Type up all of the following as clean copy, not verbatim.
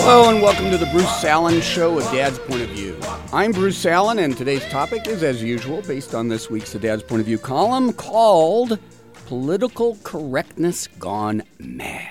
Hello and welcome to the Bruce Allen Show, A Dad's Point of View. I'm Bruce Allen, and today's topic is, as usual, based on this week's A Dad's Point of View column called Political Correctness Gone Mad.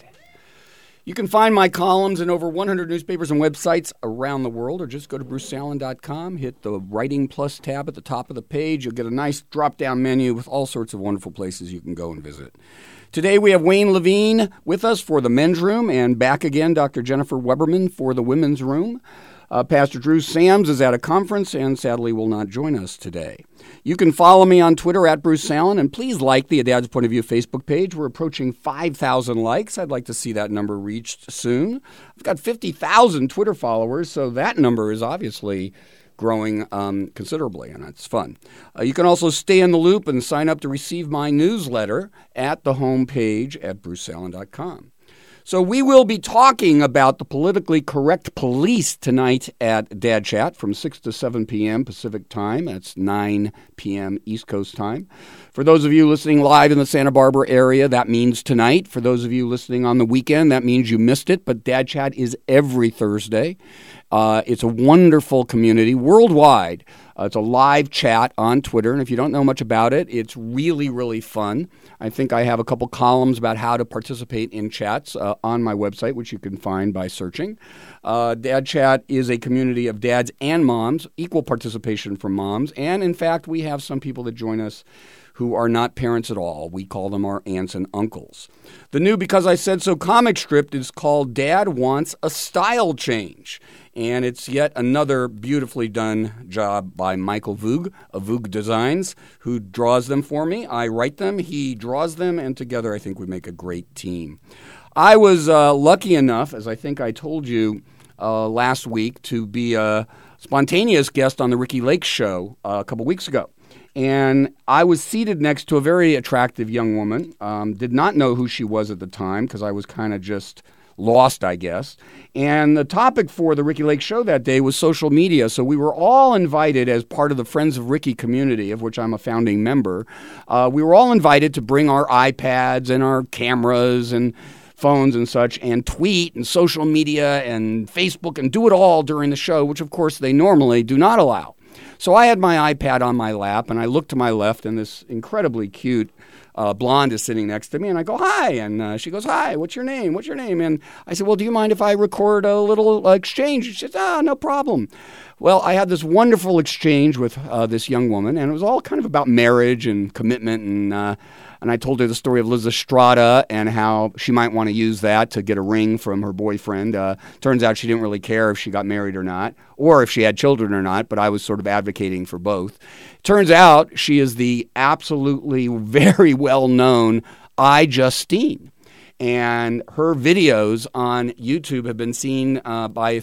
You can find my columns in over 100 newspapers and websites around the world, or just go to bruceallen.com, hit the Writing Plus tab at the top of the page. You'll get a nice drop-down menu with all sorts of wonderful places you can go and visit. Today we have Wayne Levine with us for the men's room, and back again Dr. Jennifer Weberman for the women's room. Pastor Drew Sams is at a conference and sadly will not join us today. You can follow me on Twitter at Bruce Allen, and please like the A Dad's Point of View Facebook page. We're approaching 5,000 likes. I'd like to see that number reached soon. I've got 50,000 Twitter followers, so that number is obviously growing considerably, and it's fun. You can also stay in the loop and sign up to receive my newsletter at the home page at bruceallen.com. So we will be talking about the politically correct police tonight at Dad Chat from 6 to 7 p.m. Pacific Time. That's 9 p.m. East Coast Time. For those of you listening live in the Santa Barbara area, that means tonight. For those of you listening on the weekend, that means you missed it. But Dad Chat is every Thursday. It's a wonderful community worldwide. It's a live chat on Twitter, and if you don't know much about it, it's really, really fun. I think I have a couple columns about how to participate in chats on my website, which you can find by searching. Dad Chat is a community of dads and moms, equal participation from moms, and in fact, we have some people that join us who are not parents at all. We call them our aunts and uncles. The new Because I Said So comic strip is called Dad Wants a Style Change. And it's yet another beautifully done job by Michael Voog of Voog Designs, who draws them for me. I write them, he draws them, and together I think we make a great team. I was lucky enough, as I think I told you last week, to be a spontaneous guest on the Ricky Lake Show a couple weeks ago. And I was seated next to a very attractive young woman. Did not know who she was at the time because I was kind of just lost, I guess. And the topic for the Ricky Lake Show that day was social media. So we were all invited as part of the Friends of Ricky community, of which I'm a founding member. We were all invited to bring our iPads and our cameras and phones and such and tweet and social media and Facebook and do it all during the show, which of course they normally do not allow. So I had my iPad on my lap, and I looked to my left, and this incredibly cute blonde is sitting next to me, and I go, hi, and she goes, hi, what's your name? What's your name? And I said, well, do you mind if I record a little exchange? She says, no problem. Well, I had this wonderful exchange with this young woman, and it was all kind of about marriage and commitment, and I told her the story of Liz Estrada and how she might want to use that to get a ring from her boyfriend. Turns out she didn't really care if she got married or not, or if she had children or not, but I was sort of advocating for both. Turns out she is the absolutely very well-known iJustine. And her videos on YouTube have been seen by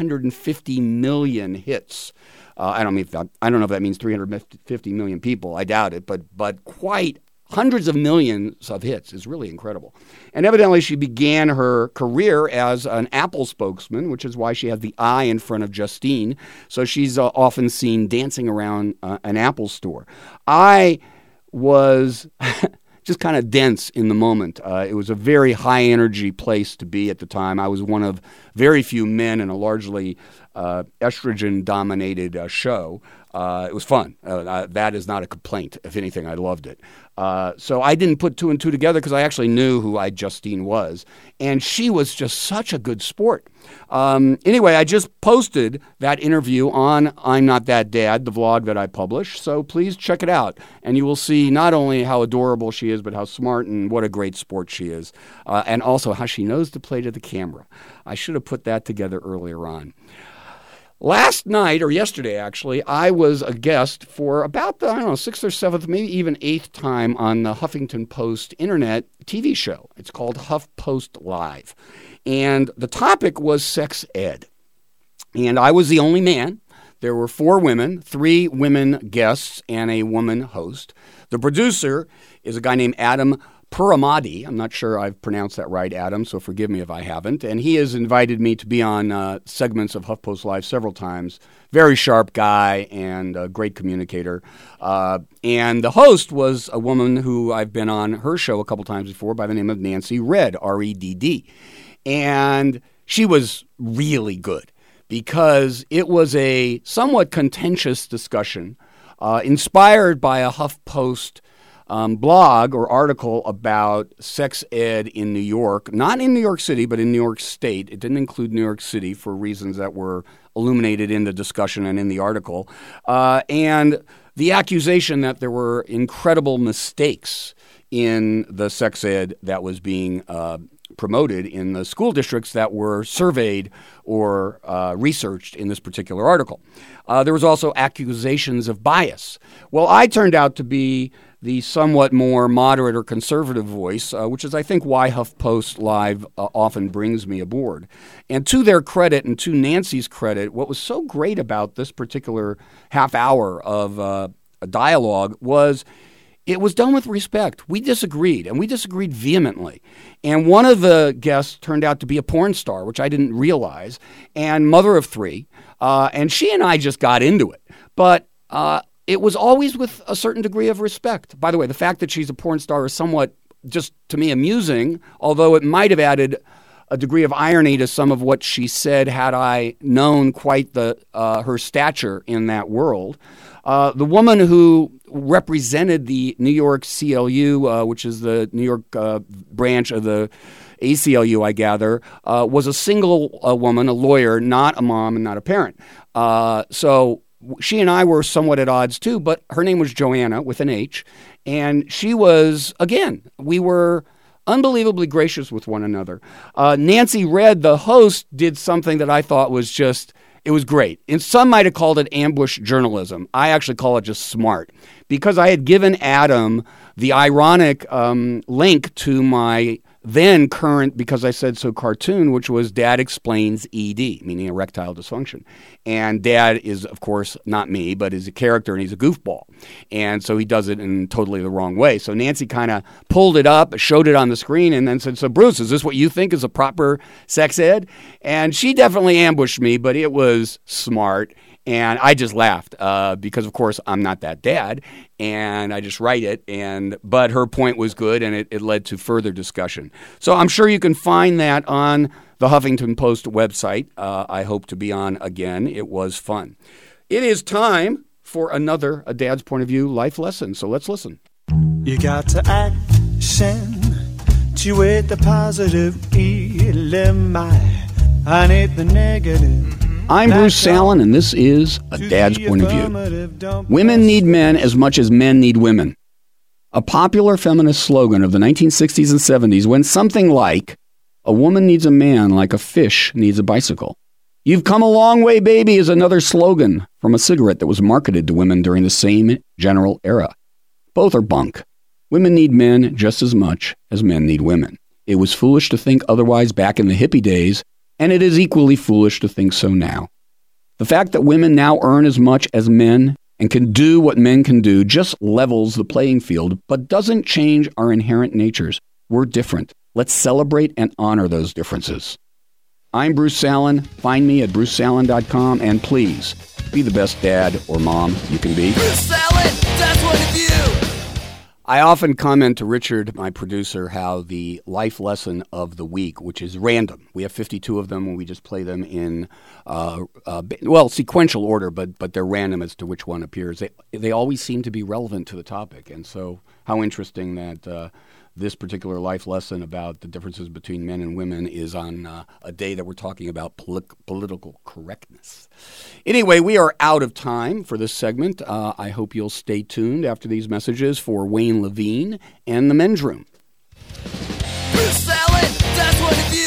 350 million hits. I don't know if that means 350 million people. I doubt it, but quite hundreds of millions of hits is really incredible. And evidently she began her career as an Apple spokesman, which is why she has the I in front of Justine. So she's often seen dancing around an Apple store. I was just kind of dense in the moment. It was a very high-energy place to be at the time. I was one of very few men in a largely estrogen-dominated show. It was fun. That is not a complaint. If anything, I loved it. So I didn't put two and two together because I actually knew who iJustine was. And she was just such a good sport. Anyway, I just posted that interview on I'm Not That Dad, the vlog that I publish. So please check it out. And you will see not only how adorable she is, but how smart and what a great sport she is. And also how she knows to play to the camera. I should have put that together earlier on. Last night, or yesterday actually, I was a guest for about the, 6th or 7th, maybe even 8th time on the Huffington Post internet TV show. It's called HuffPost Live. And the topic was sex ed. And I was the only man. There were 4 women, 3 women guests, and a woman host. The producer is a guy named Adam Puramadi. I'm not sure I've pronounced that right, Adam, so forgive me if I haven't. And he has invited me to be on segments of HuffPost Live several times. Very sharp guy and a great communicator. And the host was a woman who I've been on her show a couple times before by the name of Nancy Redd, R-E-D-D. And she was really good because it was a somewhat contentious discussion inspired by a HuffPost blog or article about sex ed in New York, not in New York City, but in New York State. It didn't include New York City for reasons that were illuminated in the discussion and in the article. And the accusation that there were incredible mistakes in the sex ed that was being promoted in the school districts that were surveyed or researched in this particular article. There was also accusations of bias. Well, I turned out to be the somewhat more moderate or conservative voice, which is, I think, why HuffPost Live often brings me aboard. And to their credit and to Nancy's credit, what was so great about this particular half hour of a dialogue was it was done with respect. We disagreed, and we disagreed vehemently. And one of the guests turned out to be a porn star, which I didn't realize, and mother of three. And she and I just got into it. But it was always with a certain degree of respect. By the way, the fact that she's a porn star is somewhat, just to me, amusing, although it might have added a degree of irony to some of what she said had I known quite her stature in that world. The woman who represented the New York CLU, which is the New York branch of the ACLU, I gather, was a single woman, a lawyer, not a mom and not a parent. So she and I were somewhat at odds too, but her name was Joanna with an H. And she was, again, we were unbelievably gracious with one another. Nancy Red, the host, did something that I thought was just, it was great. And some might have called it ambush journalism. I actually call it just smart. Because I had given Adam the ironic link to my then current, because I said so, cartoon, which was Dad Explains ED, meaning erectile dysfunction. And Dad is, of course, not me, but is a character, and he's a goofball. And so he does it in totally the wrong way. So Nancy kind of pulled it up, showed it on the screen, and then said, so Bruce, is this what you think is a proper sex ed? And she definitely ambushed me, but it was smart. And I just laughed because, of course, I'm not that dad, and I just write it. But her point was good, and it led to further discussion. So I'm sure you can find that on the Huffington Post website. I hope to be on again. It was fun. It is time for another A Dad's Point of View life lesson. So let's listen. You got to accentuate the positive ELMI. I need the negative. I'm Bruce Salen, and this is A Dad's Point of View. Women need men as much as men need women. A popular feminist slogan of the 1960s and 70s went something like, a woman needs a man like a fish needs a bicycle. You've come a long way, baby, is another slogan from a cigarette that was marketed to women during the same general era. Both are bunk. Women need men just as much as men need women. It was foolish to think otherwise back in the hippie days, and it is equally foolish to think so now. The fact that women now earn as much as men and can do what men can do just levels the playing field, but doesn't change our inherent natures. We're different. Let's celebrate and honor those differences. I'm Bruce Salen. Find me at brucesalen.com, and please be the best dad or mom you can be. Bruce Salen, Dad's Point of View. I often comment to Richard, my producer, how the life lesson of the week, which is random. We have 52 of them, and we just play them in, sequential order, but they're random as to which one appears. They always seem to be relevant to the topic, and so how interesting that this particular life lesson about the differences between men and women is on a day that we're talking about political correctness. Anyway, we are out of time for this segment. I hope you'll stay tuned after these messages for Wayne Levine and the Men's Room. Bruce Salen, Dad's Point of View.